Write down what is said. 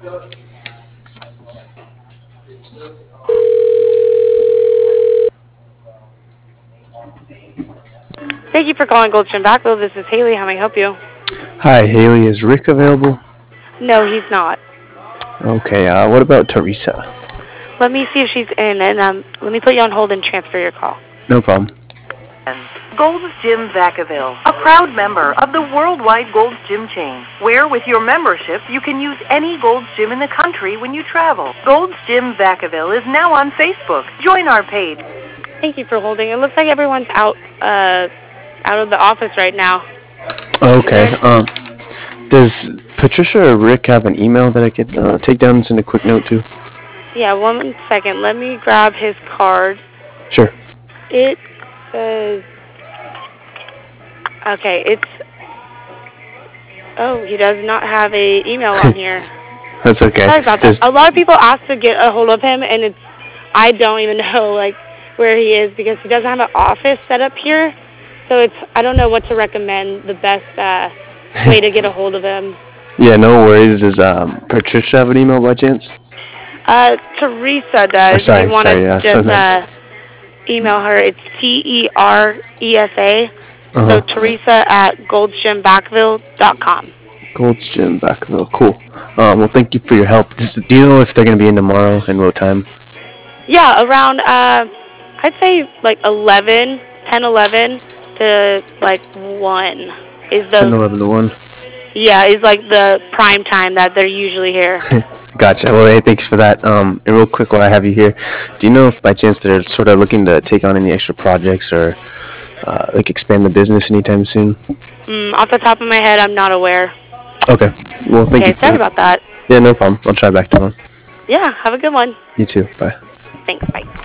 Thank you for calling Goldstream Backville. This is Haley. How may I help you? Hi, Haley. Is Rick available? No, he's not. Okay, what about Teresa? Let me see if she's in, and let me put you on hold and transfer your call. No problem. Gold's Gym Vacaville, a proud member of the worldwide Gold's Gym chain, where with your membership you can use any Gold's Gym in the country when you travel. Gold's Gym Vacaville is now on Facebook. Join our page. Thank you for holding. It looks like everyone's out of the office right now. Okay, does Patricia or Rick have an email that I could take down and send a quick note to? Yeah, 1 second. Let me grab his card. Sure. It says... Okay, it's... Oh, he does not have a email on here. That's okay. Sorry about that. A lot of people ask to get a hold of him, and I don't even know where he is because he doesn't have an office set up here. So I don't know what to recommend the best way to get a hold of him. Yeah, no worries. Does Patricia have an email by chance? Teresa does. Sorry, you want to yeah, just email her. It's Teresa. So Teresa at goldsgymbackville.com. Gold's Gym Backville. Cool. Well, thank you for your help. Do you know if they're going to be in tomorrow and what time? Yeah, around, I'd say 11 to 1 is the... 10, 11 to 1. Yeah, is the prime time that they're usually here. Gotcha. Well, hey, thanks for that. And real quick while I have you here, do you know if by chance they're sort of looking to take on any extra projects or expand the business anytime soon? Off the top of my head, I'm not aware. Okay. Well, thank you. Sorry about that. Yeah, no problem. I'll try back tomorrow. Yeah, have a good one. You too. Bye. Thanks. Bye.